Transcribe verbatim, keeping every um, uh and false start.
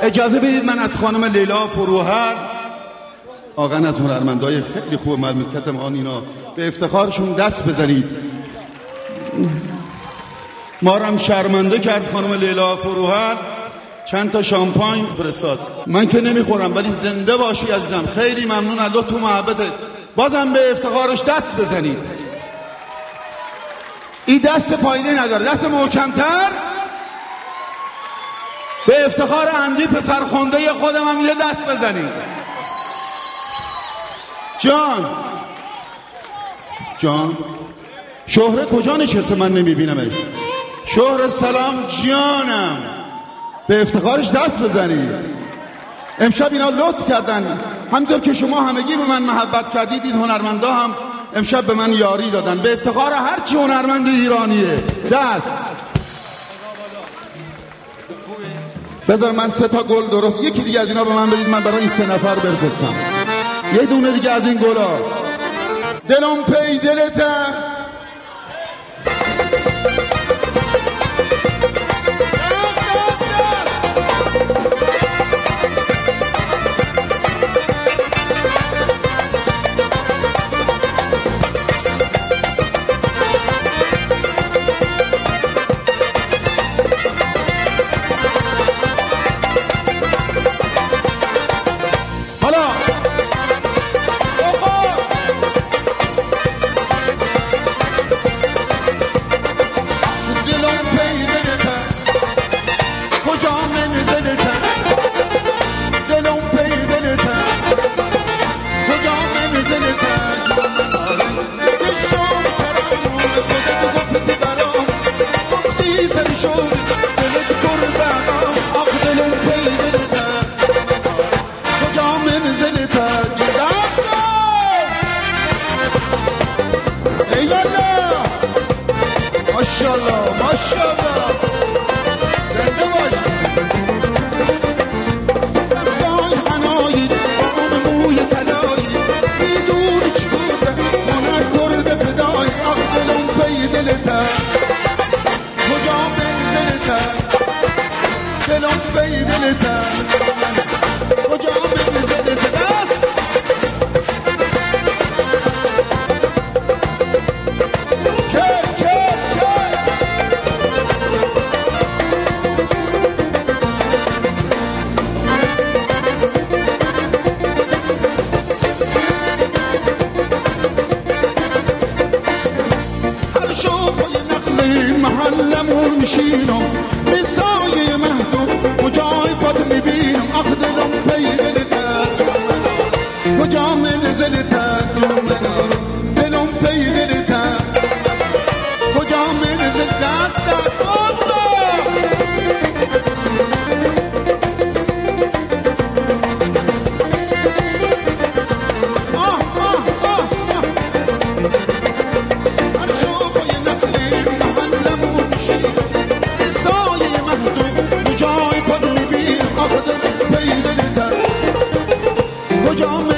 اجازه بدید من از خانم لیلا فروهر، آقا از هنرمندای خیلی خوب مملکت ما اینا، به افتخارشون دست بزنید. ما رو هم شرمنده کرد خانم لیلا فروهر، چند تا شامپاین فرستاد. من که نمیخورم ولی زنده باشی عزیزم، خیلی ممنون از لطف و محبتت. بازم به افتخارش دست بزنید. این دست فایده نداره، دست محکمتر. به افتخار اندی پسر خونده خودم هم یه دست بزنید. جان جان شهره کجا نشسته؟ من نمیبینمش. شهره سلام جانم، به افتخارش دست بزنید. امشب اینا لطف کردن، همینطور که شما همگی به من محبت کردید، این هنرمندا هم امشب به من یاری دادن. به افتخار هرچی هنرمند ایرانیه دست. بذار من سه تا گل درست، یکی دیگه از اینا به من بدید، من برای این سه نفر بفرستم. یه دونه دیگه از این گلا. دلم پی دلته ماشاءالله ماشاءالله زنده باش. دستای حنایی بام موی طلایی میدونی چی بوده من کرده فدای. آخ دلم پی دلته کجا منزلته، دلم پی دلته کجا منزلته. محلمون میشینم به سایه مهدوم کجای پاد میبینم. آخ دلم پی دلته کجا منزلته، دلم پی دلته کجا منزل. دستت کجا